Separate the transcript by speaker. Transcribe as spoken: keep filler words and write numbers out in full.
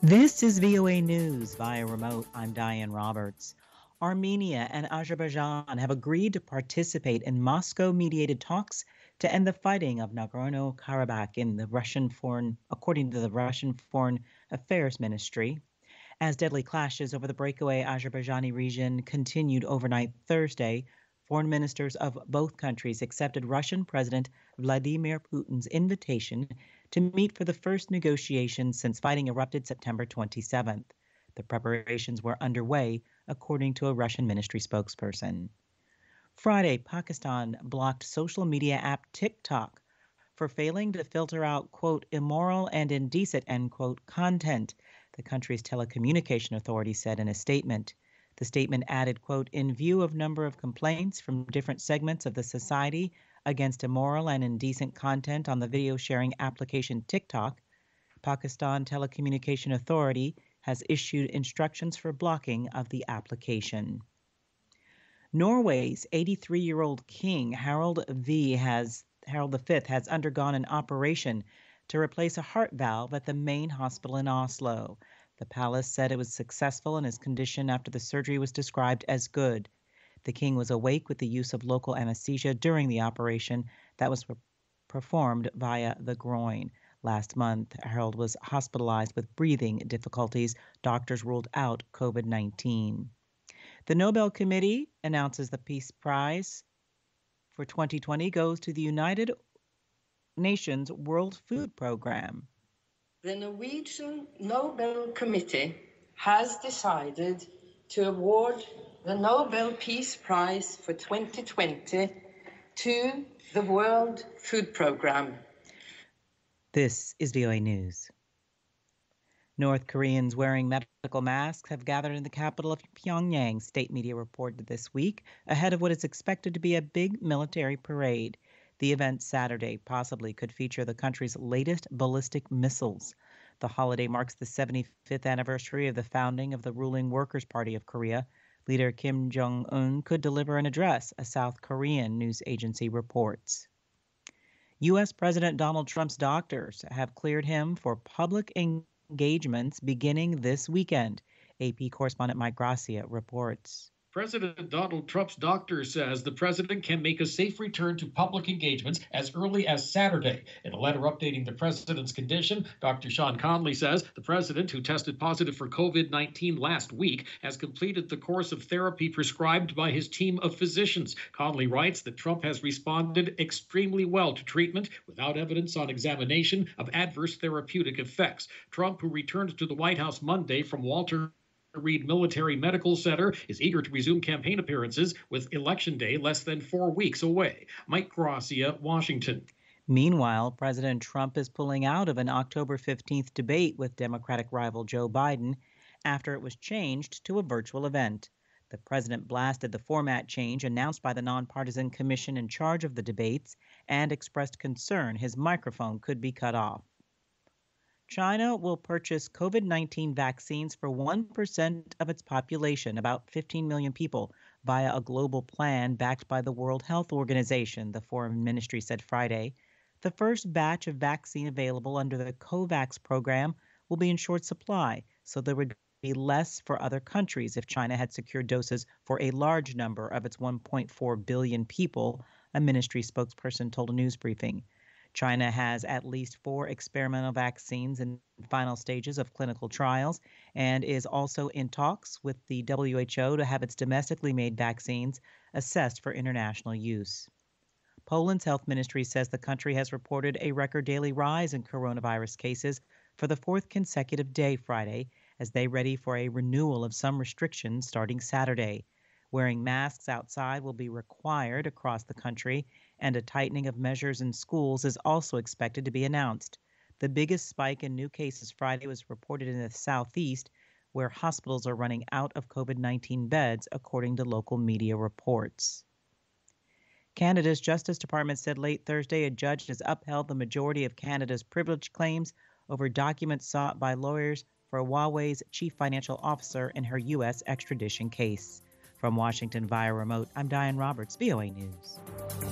Speaker 1: This is V O A News via remote. I'm Diane Roberts. Armenia and Azerbaijan have agreed to participate in Moscow-mediated talks to end the fighting of Nagorno-Karabakh in the Russian foreign, according to the Russian Foreign Affairs Ministry. As deadly clashes over the breakaway Azerbaijani region continued overnight Thursday, foreign ministers of both countries accepted Russian President Vladimir Putin's invitation to meet for the first negotiations since fighting erupted September twenty-seventh. The preparations were underway, according to a Russian ministry spokesperson. Friday, Pakistan blocked social media app TikTok for failing to filter out, quote, immoral and indecent, end quote, content, the country's telecommunication authority said in a statement. The statement added, quote, in view of number of complaints from different segments of the society against immoral and indecent content on the video sharing application TikTok, Pakistan Telecommunication Authority has issued instructions for blocking of the application. Norway's eighty-three-year-old king Harald V has Harald the Fifth has undergone an operation to replace a heart valve at the main hospital in Oslo. The palace said it was successful and his condition after the surgery was described as good. The king was awake with the use of local anesthesia during the operation that was performed via the groin. Last month, Harold was hospitalized with breathing difficulties. Doctors ruled out COVID nineteen. The Nobel Committee announces the Peace Prize for twenty twenty goes to the United Nations World Food Program.
Speaker 2: The Norwegian Nobel Committee has decided to award the Nobel Peace Prize for twenty twenty to the World Food Program.
Speaker 1: This is V O A News. North Koreans wearing medical masks have gathered in the capital of Pyongyang, state media reported this week, ahead of what is expected to be a big military parade. The event Saturday possibly could feature the country's latest ballistic missiles. The holiday marks the seventy-fifth anniversary of the founding of the ruling Workers' Party of Korea. Leader Kim Jong-un could deliver an address, a South Korean news agency reports. U S. President Donald Trump's doctors have cleared him for public engagements beginning this weekend. A P correspondent Mike Gracia reports.
Speaker 3: President Donald Trump's doctor says the president can make a safe return to public engagements as early as Saturday. In a letter updating the president's condition, Doctor Sean Conley says the president, who tested positive for COVID nineteen last week, has completed the course of therapy prescribed by his team of physicians. Conley writes that Trump has responded extremely well to treatment without evidence on examination of adverse therapeutic effects. Trump, who returned to the White House Monday from Walter Reed Military Medical Center, is eager to resume campaign appearances with Election Day less than four weeks away. Mike Gracia, Washington.
Speaker 1: Meanwhile, President Trump is pulling out of an October fifteenth debate with Democratic rival Joe Biden after it was changed to a virtual event. The president blasted the format change announced by the nonpartisan commission in charge of the debates and expressed concern his microphone could be cut off. China will purchase COVID nineteen vaccines for one percent of its population, about fifteen million people, via a global plan backed by the World Health Organization, the Foreign Ministry said Friday. The first batch of vaccine available under the COVAX program will be in short supply, so there would be less for other countries if China had secured doses for a large number of its one point four billion people, a ministry spokesperson told a news briefing. China has at least four experimental vaccines in final stages of clinical trials and is also in talks with the W H O to have its domestically made vaccines assessed for international use. Poland's health ministry says the country has reported a record daily rise in coronavirus cases for the fourth consecutive day Friday, as they ready for a renewal of some restrictions starting Saturday. Wearing masks outside will be required across the country, and a tightening of measures in schools is also expected to be announced. The biggest spike in new cases Friday was reported in the southeast, where hospitals are running out of COVID nineteen beds, according to local media reports. Canada's Justice Department said late Thursday a judge has upheld the majority of Canada's privilege claims over documents sought by lawyers for Huawei's chief financial officer in her U S extradition case. From Washington via remote, I'm Diane Roberts, V O A News.